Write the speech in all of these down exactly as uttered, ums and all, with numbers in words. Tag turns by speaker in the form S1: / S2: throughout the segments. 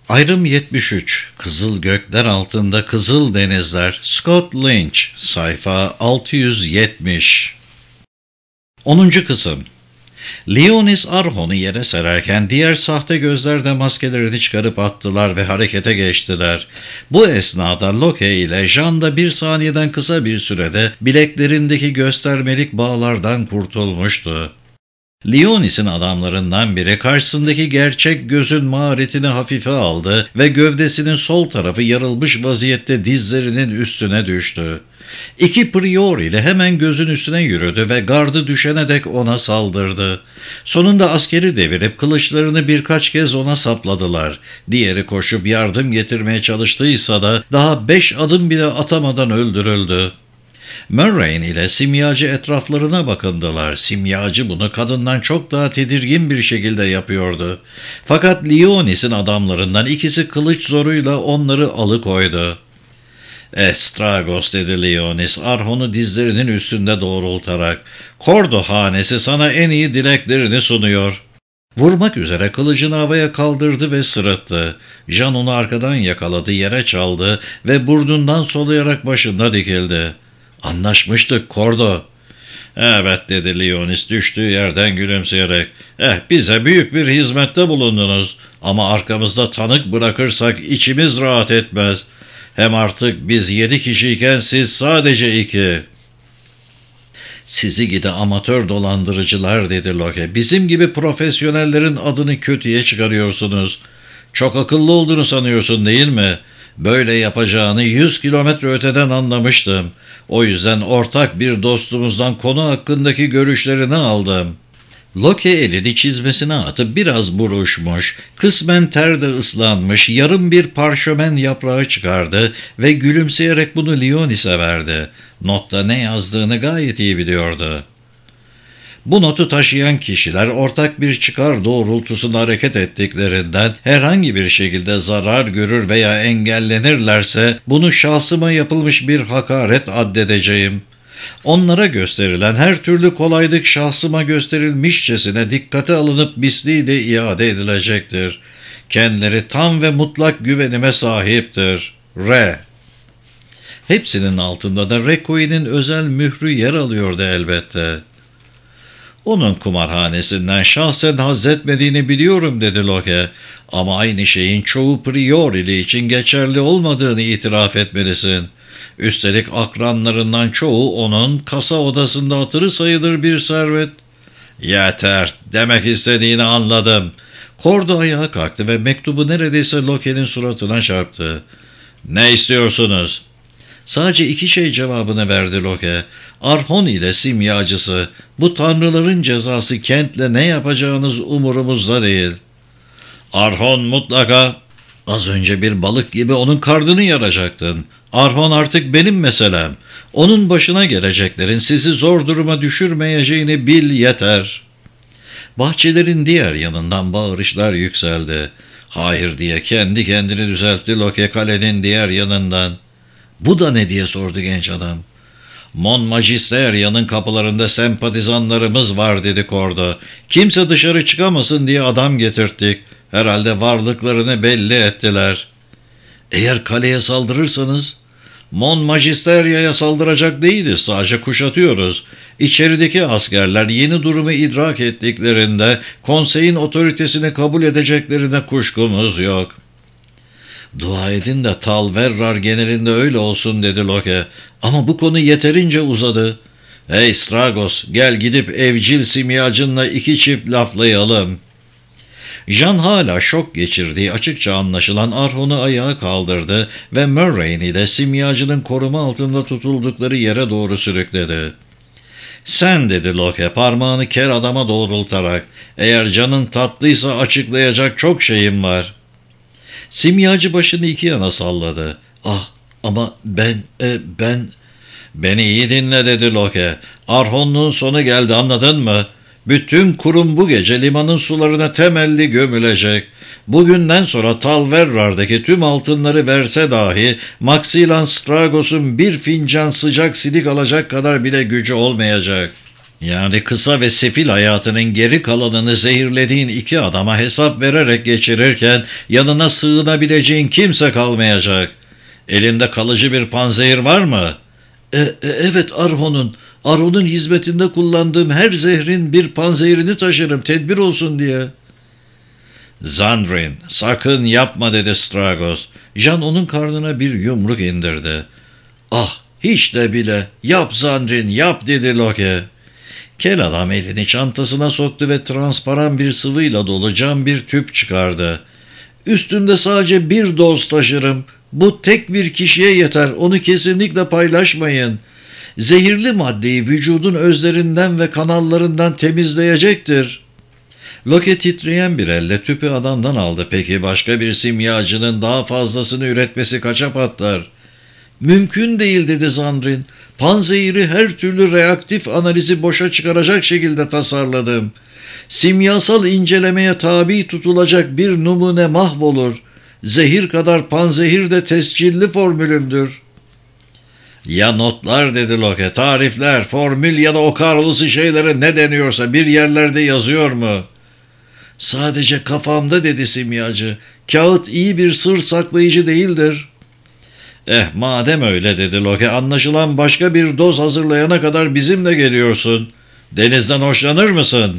S1: Ayrım yetmiş üç. Kızıl gökler altında kızıl denizler. Scott Lynch. Sayfa altı yüz yetmiş. onuncu kısım. Leonis Arhon'u yere sererken diğer sahte gözler de maskelerini çıkarıp attılar ve harekete geçtiler. Bu esnada Loke ile Jean da bir saniyeden kısa bir sürede bileklerindeki göstermelik bağlardan kurtulmuştu. Leonis'in adamlarından biri karşısındaki gerçek gözün maharetini hafife aldı ve gövdesinin sol tarafı yarılmış vaziyette dizlerinin üstüne düştü. İki prior ile hemen gözün üstüne yürüdü ve gardı düşene dek ona saldırdı. Sonunda askeri devirip kılıçlarını birkaç kez ona sapladılar. Diğeri koşup yardım getirmeye çalıştıysa da daha beş adım bile atamadan öldürüldü. Murrain ile simyacı etraflarına bakındılar. Simyacı bunu kadından çok daha tedirgin bir şekilde yapıyordu. Fakat Leonis'in adamlarından ikisi kılıç zoruyla onları alıkoydu. "Estragos," dedi Leonis, Arhon'u dizlerinin üstünde doğrultarak. "Kordo hanesi sana en iyi dileklerini sunuyor." Vurmak üzere kılıcını havaya kaldırdı ve sırıttı. Jean onu arkadan yakaladı, yere çaldı ve burnundan soluyarak başında dikildi. "Anlaşmıştık Kordo." "Evet," dedi Leonis düştüğü yerden gülümseyerek. "Eh, bize büyük bir hizmette bulundunuz ama arkamızda tanık bırakırsak içimiz rahat etmez. Hem artık biz yedi kişiyken siz sadece iki." "Sizi gidi amatör dolandırıcılar," dedi Loke. "Bizim gibi profesyonellerin adını kötüye çıkarıyorsunuz. Çok akıllı olduğunu sanıyorsun değil mi? Böyle yapacağını yüz kilometre öteden anlamıştım. O yüzden ortak bir dostumuzdan konu hakkındaki görüşlerini aldım." Loke elini çizmesine atıp biraz buruşmuş, kısmen terde ıslanmış yarım bir parşömen yaprağı çıkardı ve gülümseyerek bunu Leonis'e verdi. Notta ne yazdığını gayet iyi biliyordu. Bu notu taşıyan kişiler ortak bir çıkar doğrultusunda hareket ettiklerinden herhangi bir şekilde zarar görür veya engellenirlerse bunu şahsıma yapılmış bir hakaret addedeceğim. Onlara gösterilen her türlü kolaylık şahsıma gösterilmişçesine dikkate alınıp misliyle iade edilecektir. Kendileri tam ve mutlak güvenime sahiptir. R. Hepsinin altında da Requi'nin özel mührü yer alıyordu elbette. "Onun kumarhanesinden şahsen haz etmediğini biliyorum," dedi Loke. "Ama aynı şeyin çoğu priorili için geçerli olmadığını itiraf etmelisin. Üstelik akranlarından çoğu onun kasa odasında hatırı sayılır bir servet." "Yeter, demek istediğini anladım." Kordo ayağa kalktı ve mektubu neredeyse Loke'nin suratına çarptı. "Ne istiyorsunuz?" "Sadece iki şey," cevabını verdi Loke. "Arhon ile simyacısı. Bu tanrıların cezası, kentle ne yapacağınız umurumuzda değil." "Arhon mutlaka..." "Az önce bir balık gibi onun karnını yaracaktın. Arhon artık benim meselem. Onun başına geleceklerin sizi zor duruma düşürmeyeceğini bil yeter." Bahçelerin diğer yanından bağırışlar yükseldi. "Hayır," diye kendi kendini düzeltti Loke kalenin diğer yanından. "Bu da ne?" diye sordu genç adam. "Mon Magisteria'nın kapılarında sempatizanlarımız var," dedi Kordo. "Kimse dışarı çıkamasın diye adam getirttik. Herhalde varlıklarını belli ettiler." "Eğer kaleye saldırırsanız?" "Mon Magisteria'ya saldıracak değiliz, sadece kuşatıyoruz. İçerideki askerler yeni durumu idrak ettiklerinde konseyin otoritesini kabul edeceklerine kuşkumuz yok." "Dua edin de Tal Verrar genelinde öyle olsun," dedi Loke. "Ama bu konu yeterince uzadı." "Hey Stragos, gel gidip evcil simyacınla iki çift laflayalım." Jean hala şok geçirdiği açıkça anlaşılan Arhon'u ayağa kaldırdı ve Murrain ile simyacının koruma altında tutuldukları yere doğru sürükledi. "Sen," dedi Loke parmağını kel adama doğrultarak, "eğer canın tatlıysa açıklayacak çok şeyim var." Simyacı başını iki yana salladı. "Ah, ama ben, e, ben... "Beni iyi dinle," dedi Loke. "Arhonluğun sonu geldi, anladın mı? Bütün kurum bu gece limanın sularına temelli gömülecek. Bugünden sonra Tal Verrar'daki tüm altınları verse dahi Maxilan Stragos'un bir fincan sıcak sidik alacak kadar bile gücü olmayacak." Yani kısa ve sefil hayatının geri kalanını zehirlediğin iki adama hesap vererek geçirirken yanına sığınabileceğin kimse kalmayacak. Elinde kalıcı bir panzehir var mı? E, e, evet Arhon'un. Arhon'un hizmetinde kullandığım her zehrin bir panzehirini taşırım tedbir olsun diye. Zandrin, sakın yapma dedi Stragos. Jan onun karnına bir yumruk indirdi. Ah, hiç de bile. Yap Zandrin, yap dedi Loke. Kel adam elini çantasına soktu ve transparan bir sıvıyla dolu cam bir tüp çıkardı. Üstümde sadece bir doz taşırım. Bu tek bir kişiye yeter. Onu kesinlikle paylaşmayın. Zehirli maddeyi vücudun özlerinden ve kanallarından temizleyecektir. Loke titreyen bir elle tüpü adamdan aldı. Peki başka bir simyacının daha fazlasını üretmesi kaça patlar? Mümkün değil dedi Zandrin. Panzehiri her türlü reaktif analizi boşa çıkaracak şekilde tasarladım. Simyasal incelemeye tabi tutulacak bir numune mahvolur. Zehir kadar panzehir de tescilli formülümdür. Ya notlar dedi Loke, tarifler, formül ya da o kahrolası şeylere ne deniyorsa bir yerlerde yazıyor mu? Sadece kafamda dedi simyacı. Kağıt iyi bir sır saklayıcı değildir. Eh madem öyle dedi Loke, anlaşılan başka bir doz hazırlayana kadar bizimle geliyorsun. Denizden hoşlanır mısın?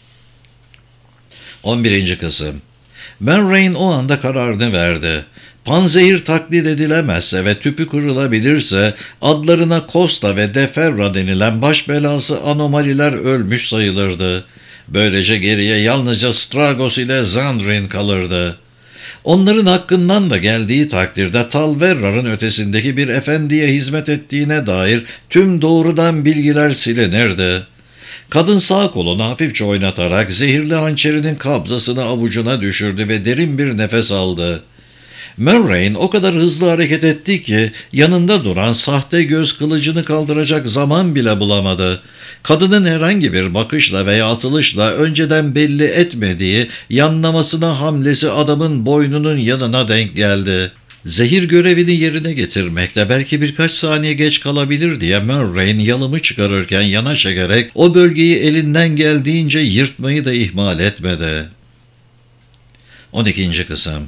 S1: on birinci kısım. Moiraine o anda kararını verdi. Panzehir taklit edilemezse ve tüpü kırılabilirse adlarına Costa ve Deferra denilen baş belası anomaliler ölmüş sayılırdı. Böylece geriye yalnızca Stragos ile Zandrin kalırdı. Onların hakkından da geldiği takdirde Talverrar'ın ötesindeki bir efendiye hizmet ettiğine dair tüm doğrudan bilgiler silinirdi. Kadın sağ kolunu hafifçe oynatarak zehirli hançerinin kabzasını avucuna düşürdü ve derin bir nefes aldı. Moiraine o kadar hızlı hareket etti ki yanında duran sahte göz kılıcını kaldıracak zaman bile bulamadı. Kadının herhangi bir bakışla veya atılışla önceden belli etmediği yanlamasına hamlesi adamın boynunun yanına denk geldi. Zehir görevini yerine getirmekte belki birkaç saniye geç kalabilir diye Moiraine yalımı çıkarırken yana çekerek o bölgeyi elinden geldiğince yırtmayı da ihmal etmedi. on ikinci kısım.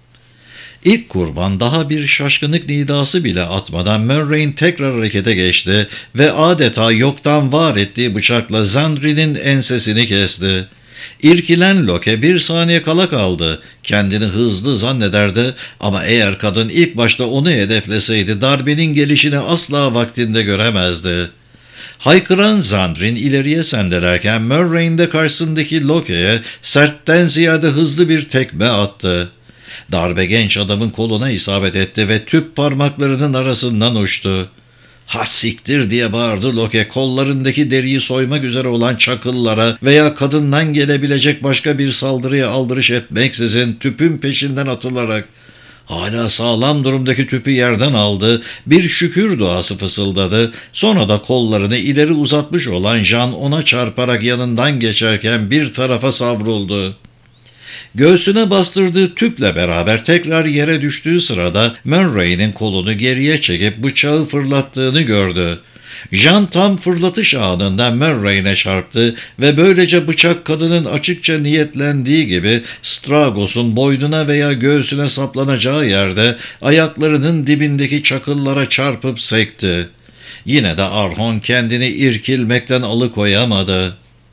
S1: İlk kurban daha bir şaşkınlık nidası bile atmadan Moiraine tekrar harekete geçti ve adeta yoktan var ettiği bıçakla Zandrin'in ensesini kesti. İrkilen Loke bir saniye kala kaldı. Kendini hızlı zannederdi ama eğer kadın ilk başta onu hedefleseydi darbenin gelişini asla vaktinde göremezdi. Haykıran Zandrin ileriye sendelerken Moiraine de karşısındaki Loke'ye sertten ziyade hızlı bir tekme attı. Darbe genç adamın koluna isabet etti ve tüp parmaklarının arasından uçtu. "Ha siktir!" diye bağırdı Loke, kollarındaki deriyi soymak üzere olan çakıllara veya kadından gelebilecek başka bir saldırıya aldırış etmeksizin tüpün peşinden atılarak. Hala sağlam durumdaki tüpü yerden aldı, bir şükür duası fısıldadı, sonra da kollarını ileri uzatmış olan Jan ona çarparak yanından geçerken bir tarafa savruldu. Göğsüne bastırdığı tüple beraber tekrar yere düştüğü sırada Moiraine'in kolunu geriye çekip bıçağı fırlattığını gördü. Jan tam fırlatış anında Moiraine'e çarptı ve böylece bıçak kadının açıkça niyetlendiği gibi Stragos'un boynuna veya göğsüne saplanacağı yerde ayaklarının dibindeki çakıllara çarpıp sekti. Yine de Arhon kendini irkilmekten alıkoyamadı.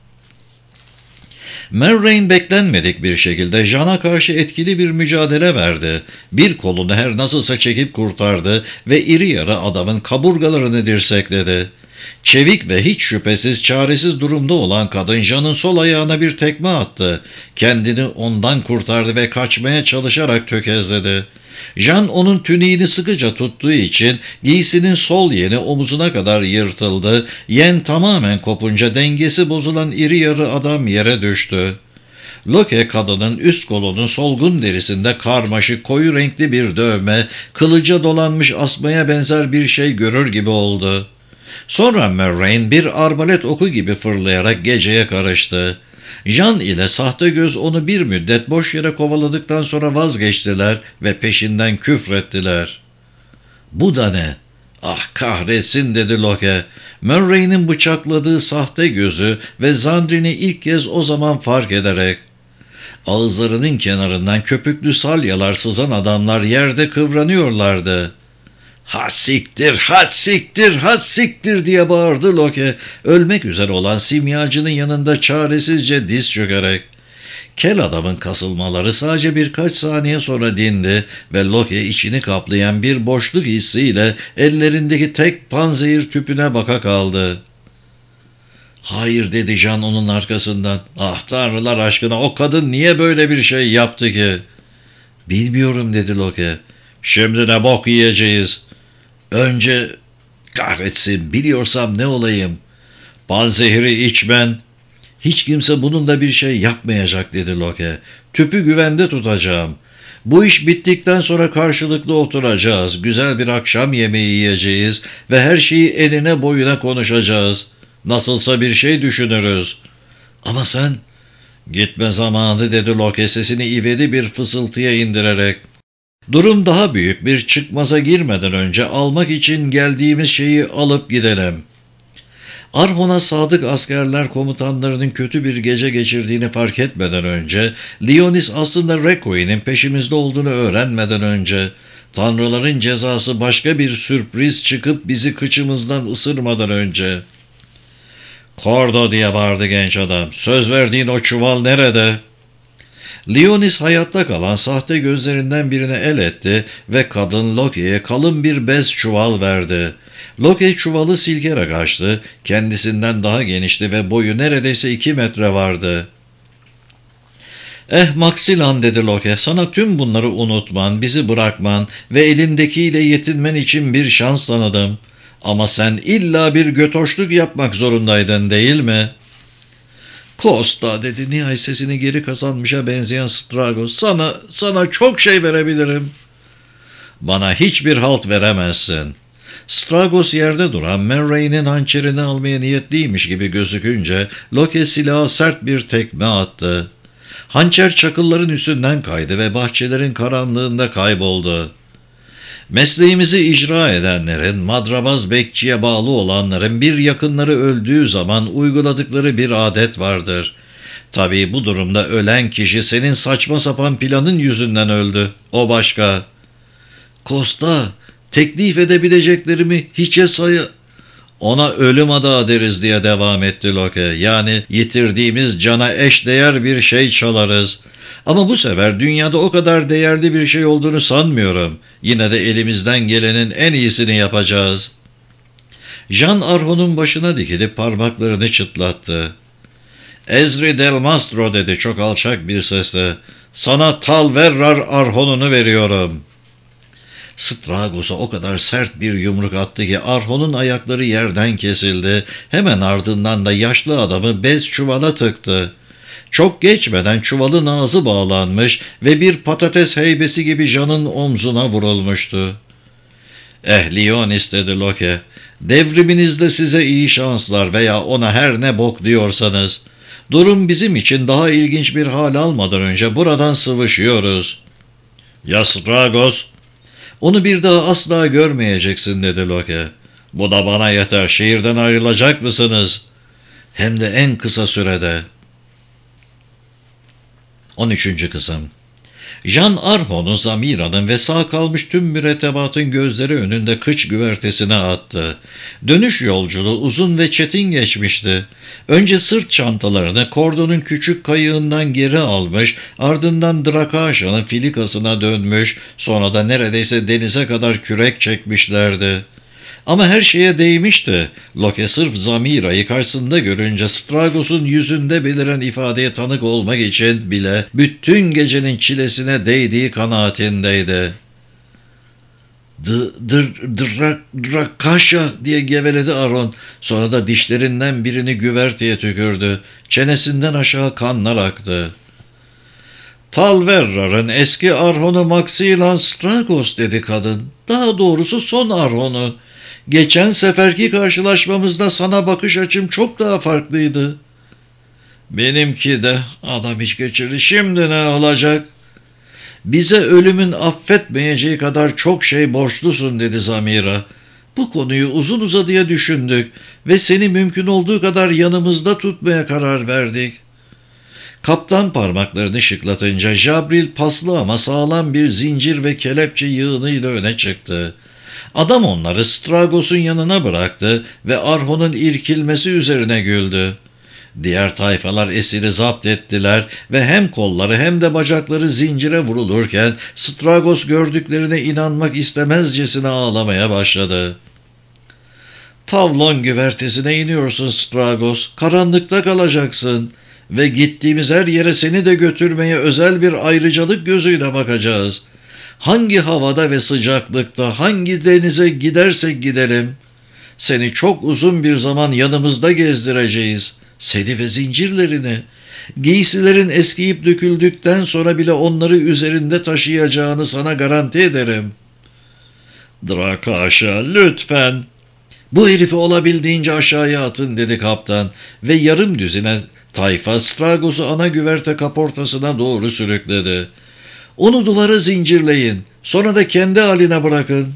S1: Moiraine beklenmedik bir şekilde Jan'a karşı etkili bir mücadele verdi. Bir kolunu her nasılsa çekip kurtardı ve iri yarı adamın kaburgalarını dirsekledi. Çevik ve hiç şüphesiz çaresiz durumda olan kadın Jan'ın sol ayağına bir tekme attı. Kendini ondan kurtardı ve kaçmaya çalışarak tökezledi. Jan onun tüniğini sıkıca tuttuğu için giysinin sol yeni omuzuna kadar yırtıldı. Yen tamamen kopunca dengesi bozulan iri yarı adam yere düştü. Loke kadının üst kolunun solgun derisinde karmaşık koyu renkli bir dövme, kılıca dolanmış asmaya benzer bir şey görür gibi oldu. Sonra Moiraine bir arbalet oku gibi fırlayarak geceye karıştı. Jan ile sahte göz onu bir müddet boş yere kovaladıktan sonra vazgeçtiler ve peşinden küfrettiler. "Bu da ne? Ah kahretsin dedi Loke. Murray'nin bıçakladığı sahte gözü ve Zandrin'i ilk kez o zaman fark ederek. Ağızlarının kenarından köpüklü salyalar sızan adamlar yerde kıvranıyorlardı. Ha siktir, ha siktir, ha siktir diye bağırdı Loke, ölmek üzere olan simyacının yanında çaresizce diz çökerek. Kel adamın kasılmaları sadece birkaç saniye sonra dindi ve Loke içini kaplayan bir boşluk hissiyle ellerindeki tek panzehir tüpüne baka kaldı. Hayır dedi Jan onun arkasından. Ah tanrılar aşkına o kadın niye böyle bir şey yaptı ki? Bilmiyorum dedi Loke. Şimdi ne bok yiyeceğiz? Önce kahretsin biliyorsam ne olayım? Panzehiri içmen. Hiç kimse bununla bir şey yapmayacak dedi Loke. Tüpü güvende tutacağım. Bu iş bittikten sonra karşılıklı oturacağız. Güzel bir akşam yemeği yiyeceğiz ve her şeyi eline boyuna konuşacağız. Nasılsa bir şey düşünürüz. Ama sen... Gitme zamanı dedi Loke sesini ivedi bir fısıltıya indirerek. Durum daha büyük bir çıkmaza girmeden önce almak için geldiğimiz şeyi alıp gidelim. Arhon'a sadık askerler komutanlarının kötü bir gece geçirdiğini fark etmeden önce, Leonis aslında Rekoi'nin peşimizde olduğunu öğrenmeden önce, tanrıların cezası başka bir sürpriz çıkıp bizi kıçımızdan ısırmadan önce. Kordo diye bağırdı genç adam. Söz verdiğin o çuval nerede? Leonis hayatta kalan sahte gözlerinden birine el etti ve kadın Loki'ye kalın bir bez çuval verdi. Loki çuvalı silkerek açtı, kendisinden daha genişti ve boyu neredeyse iki metre vardı. Eh Maxilan dedi Loki, sana tüm bunları unutman, bizi bırakman ve elindekiyle yetinmen için bir şans tanıdım. Ama sen illa bir götoşluk yapmak zorundaydın değil mi? Costa dedi nihayet sesini geri kazanmışa benzeyen Stragos. Sana, sana çok şey verebilirim. Bana hiçbir halt veremezsin. Stragos yerde duran Murray'nin hançerini almaya niyetliymiş gibi gözükünce Loki silaha sert bir tekme attı. Hançer çakılların üstünden kaydı ve bahçelerin karanlığında kayboldu. Mesleğimizi icra edenlerin, madrabaz bekçiye bağlı olanların bir yakınları öldüğü zaman uyguladıkları bir adet vardır. Tabii bu durumda ölen kişi senin saçma sapan planın yüzünden öldü. O başka. Costa, teklif edebileceklerimi hiçe sayı... Ona ölüm adağı deriz diye devam etti Loki. Yani yitirdiğimiz cana eşdeğer bir şey çalarız. Ama bu sefer dünyada o kadar değerli bir şey olduğunu sanmıyorum. Yine de elimizden gelenin en iyisini yapacağız. Jan Arhon'un başına dikilip parmaklarını çıtlattı. Ezri Del Mastro dedi çok alçak bir sesle. Sana Talverrar Arhon'unu veriyorum. Stragos'a o kadar sert bir yumruk attı ki Arhon'un ayakları yerden kesildi. Hemen ardından da yaşlı adamı bez çuvala tıktı. Çok geçmeden çuvalın ağzı bağlanmış ve bir patates heybesi gibi Jan'ın omzuna vurulmuştu. Eh Leonis dedi Loki, devriminizde size iyi şanslar veya ona her ne bok diyorsanız. Durum bizim için daha ilginç bir hal almadan önce buradan sıvışıyoruz. Ya Stragos? Onu bir daha asla görmeyeceksin dedi Loki. Bu da bana yeter, şehirden ayrılacak mısınız? Hem de en kısa sürede. on üçüncü kısım. Jan Arhon'u Zamira'nın ve sağ kalmış tüm mürettebatın gözleri önünde kıç güvertesine attı. Dönüş yolculuğu uzun ve çetin geçmişti. Önce sırt çantalarını Kordo'nun küçük kayığından geri almış, ardından Drakaşa'nın filikasına dönmüş, sonra da neredeyse denize kadar kürek çekmişlerdi. Ama her şeye değmişti. Loki sırf Zamira'yı karşısında görünce Stragos'un yüzünde beliren ifadeye tanık olmak için bile bütün gecenin çilesine değdiği kanaatindeydi. "Drakaşa" diye geveledi Aron. Sonra da dişlerinden birini güverteye tükürdü. Çenesinden aşağı kanlar aktı. "Talverrar'ın eski Arhon'u Maxilan Stragos" dedi kadın. "Daha doğrusu son Arhon'u. Geçen seferki karşılaşmamızda sana bakış açım çok daha farklıydı." "Benimki de," adam hiç geçirdi. "Şimdi ne olacak?" "Bize ölümün affetmeyeceği kadar çok şey borçlusun" dedi Zamira. Bu konuyu uzun uzadıya düşündük ve seni mümkün olduğu kadar yanımızda tutmaya karar verdik. Kaptan parmaklarını şıklatınca Jabril paslı ama sağlam bir zincir ve kelepçe yığınıyla öne çıktı. Adam onları Stragos'un yanına bıraktı ve Arhon'un irkilmesi üzerine güldü. Diğer tayfalar esiri zapt ettiler ve hem kolları hem de bacakları zincire vurulurken Stragos gördüklerine inanmak istemezcesine ağlamaya başladı. "Tavlon güvertesine iniyorsun Stragos, karanlıkta kalacaksın ve gittiğimiz her yere seni de götürmeye özel bir ayrıcalık gözüyle bakacağız. Hangi havada ve sıcaklıkta, hangi denize gidersek gidelim, seni çok uzun bir zaman yanımızda gezdireceğiz. Seni ve zincirlerini, giysilerin eskiyip döküldükten sonra bile onları üzerinde taşıyacağını sana garanti ederim." "Drakaşa, lütfen." "Bu herifi olabildiğince aşağıya atın," dedi kaptan ve yarım düzine tayfa Stragos'u ana güverte kaportasına doğru sürükledi. "Onu duvara zincirleyin, sonra da kendi haline bırakın."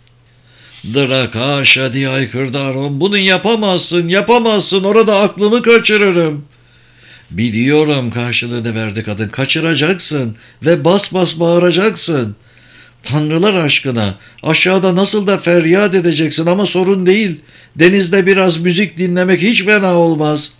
S1: "Drakaşa," diye haykırdı Arhon, "bunu yapamazsın, yapamazsın, orada aklımı kaçırırım." "Biliyorum," karşılığını verdi kadın, "kaçıracaksın ve bas bas bağıracaksın. Tanrılar aşkına, aşağıda nasıl da feryat edeceksin ama sorun değil. Denizde biraz müzik dinlemek hiç fena olmaz."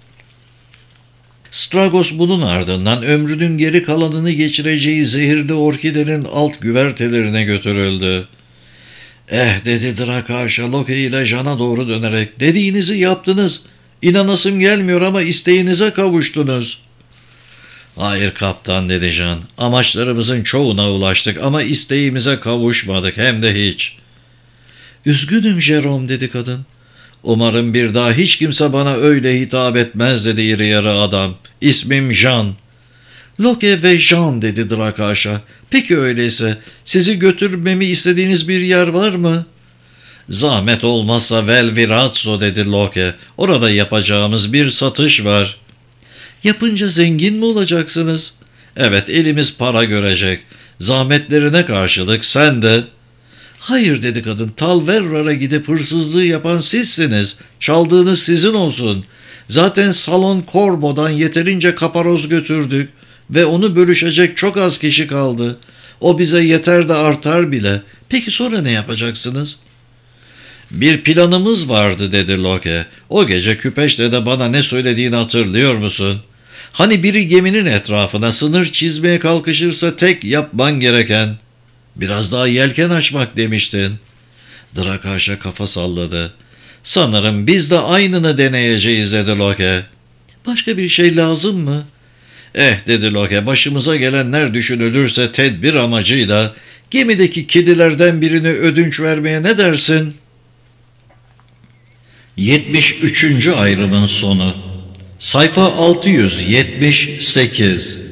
S1: Stragos bunun ardından ömrünün geri kalanını geçireceği zehirli orkidenin alt güvertelerine götürüldü. "Eh," dedi Drakaşa Loki ile Jan'a doğru dönerek, "dediğinizi yaptınız. İnanasım gelmiyor ama isteğinize kavuştunuz." "Hayır kaptan," dedi Jan, "amaçlarımızın çoğuna ulaştık ama isteğimize kavuşmadık, hem de hiç." "Üzgünüm Jerome," dedi kadın. "Umarım bir daha hiç kimse bana öyle hitap etmez," dedi iri yarı adam. "İsmim Jan." "Loki ve Jan," dedi Drakaşa. "Peki öyleyse sizi götürmemi istediğiniz bir yer var mı?" "Zahmet olmazsa Velvirazzo," dedi Loki. "Orada yapacağımız bir satış var." "Yapınca zengin mi olacaksınız?" "Evet, elimiz para görecek. Zahmetlerine karşılık sen de..." "Hayır," dedi kadın, "Talverrar'a gidip hırsızlığı yapan sizsiniz. Çaldığınız sizin olsun. Zaten Salon Corbo'dan yeterince kaparoz götürdük ve onu bölüşecek çok az kişi kaldı. O bize yeter de artar bile. Peki sonra ne yapacaksınız?" "Bir planımız vardı," dedi Loki. "O gece küpeşte de bana ne söylediğini hatırlıyor musun? Hani biri geminin etrafına sınır çizmeye kalkışırsa tek yapman gereken, biraz daha yelken açmak demiştin." Drakaşa kafa salladı. "Sanırım biz de aynını deneyeceğiz," dedi Loki. "Başka bir şey lazım mı?" "Eh," dedi Loki, "başımıza gelenler düşünülürse tedbir amacıyla gemideki kedilerden birini ödünç vermeye ne dersin?" yetmiş üçüncü ayrımın sonu. Sayfa altı yüz yetmiş sekiz.